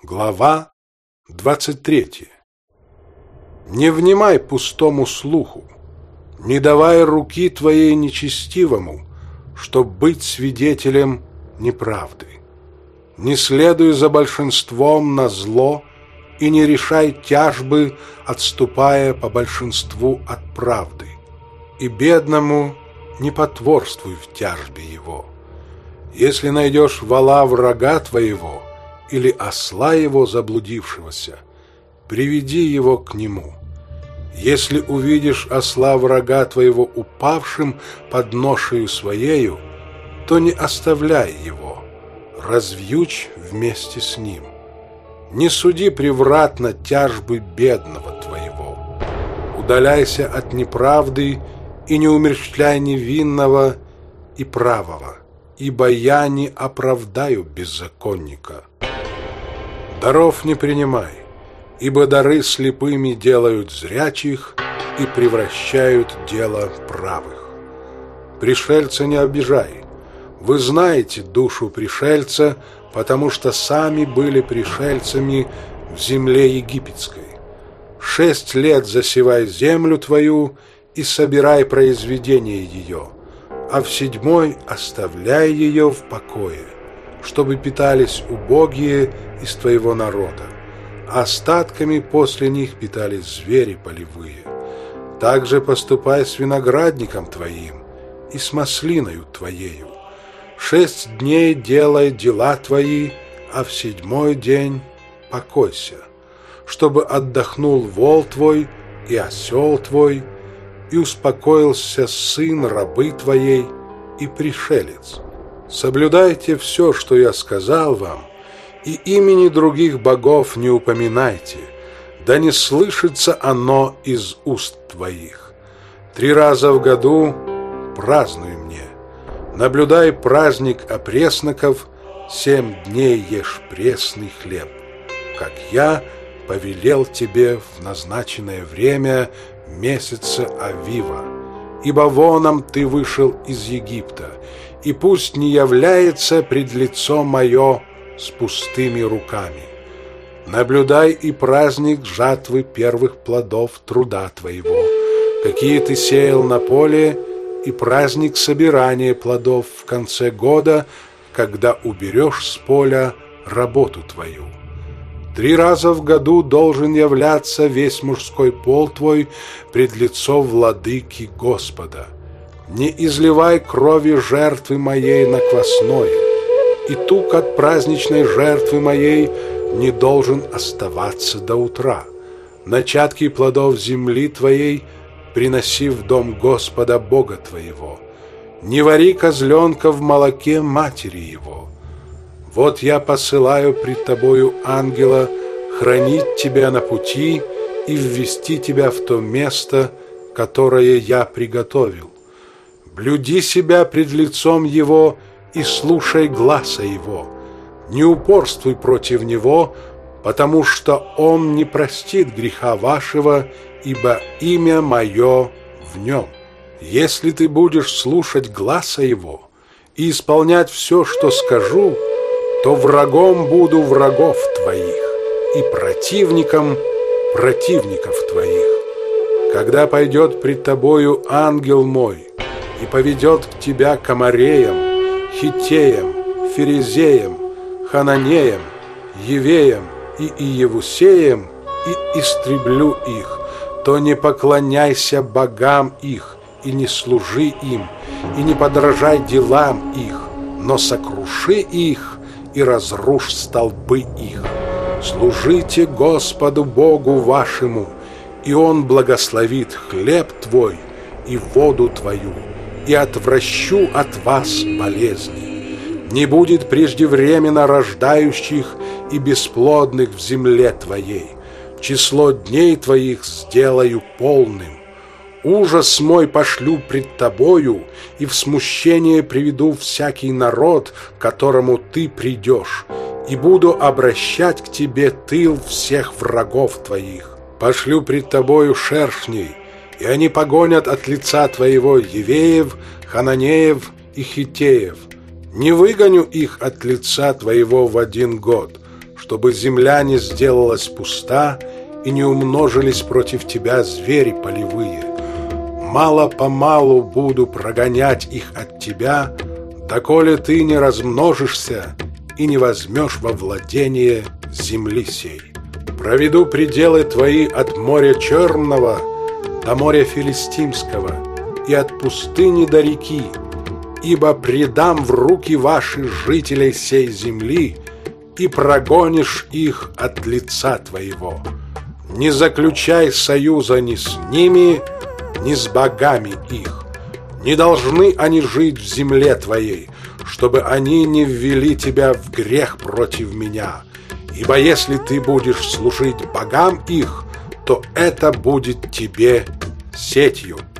Глава 23. Не внимай пустому слуху, не давай руки твоей нечестивому, чтоб быть свидетелем неправды. Не следуй за большинством на зло и не решай тяжбы, отступая по большинству от правды. И бедному не потворствуй в тяжбе его. Если найдешь вола врага твоего или осла его заблудившегося, приведи его к нему. Если увидишь осла врага твоего упавшим под ношею своею, то не оставляй его, развьючь вместе с ним. Не суди превратно тяжбы бедного твоего. Удаляйся от неправды и не умерщвляй невинного и правого, ибо я не оправдаю беззаконника. Даров не принимай, ибо дары слепыми делают зрячих и превращают дело правых. Пришельца не обижай. Вы знаете душу пришельца, потому что сами были пришельцами в земле египетской. 6 лет засевай землю твою и собирай произведение ее, а в 7-й оставляй ее в покое, чтобы питались убогие из твоего народа. Остатками после них питались звери полевые. Также поступай с виноградником твоим и с маслиною твоею. 6 дней делай дела твои, а в 7-й день покойся, чтобы отдохнул вол твой и осел твой, и успокоился сын рабы твоей и пришелец. Соблюдайте все, что я сказал вам, и имени других богов не упоминайте, да не слышится оно из уст твоих. 3 раза в году празднуй мне. Наблюдай праздник опресноков, 7 дней ешь пресный хлеб, как я повелел тебе в назначенное время месяца Авива, ибо воном ты вышел из Египта, и пусть не является пред лицо мое с пустыми руками. Наблюдай и праздник жатвы первых плодов труда твоего, какие ты сеял на поле, и праздник собирания плодов в конце года, когда уберешь с поля работу твою. 3 раза в году должен являться весь мужской пол твой пред лицо владыки Господа. Не изливай крови жертвы моей на квасное, и тук от праздничной жертвы моей не должен оставаться до утра. Начатки плодов земли твоей приноси в дом Господа Бога твоего. Не вари козленка в молоке матери его. Вот я посылаю пред тобою ангела хранить тебя на пути и ввести тебя в то место, которое я приготовил. Блюди себя пред лицом его и слушай гласа его. Не упорствуй против него, потому что он не простит греха вашего, ибо имя мое в нем. Если ты будешь слушать гласа его и исполнять все, что скажу, то врагом буду врагов твоих и противником противников твоих. Когда пойдет пред тобою ангел мой и поведет к тебя к Амореям, Хиттеям, Ферезеям, Хананеям, Евеям и Иевусеям, и истреблю их, то не поклоняйся богам их, и не служи им, и не подражай делам их, но сокруши их и разрушь столбы их. Служите Господу Богу вашему, и Он благословит хлеб твой и воду твою, и отвращу от вас болезни. Не будет преждевременно рождающих и бесплодных в земле твоей. Число дней твоих сделаю полным. Ужас мой пошлю пред тобою, и в смущение приведу всякий народ, к которому ты придешь, и буду обращать к тебе тыл всех врагов твоих. Пошлю пред тобою шершней, и они погонят от лица твоего Евеев, Хананеев и Хиттеев. Не выгоню их от лица твоего в 1 год, чтобы земля не сделалась пуста и не умножились против тебя звери полевые. Мало-помалу буду прогонять их от тебя, доколе ты не размножишься и не возьмешь во владение земли сей. Проведу пределы твои от моря Черного до моря Филистимского и от пустыни до реки, ибо предам в руки ваши жителей сей земли, и прогонишь их от лица твоего. Не заключай союза ни с ними, ни с богами их. Не должны они жить в земле твоей, чтобы они не ввели тебя в грех против меня. Ибо если ты будешь служить богам их, то это будет тебе сетью.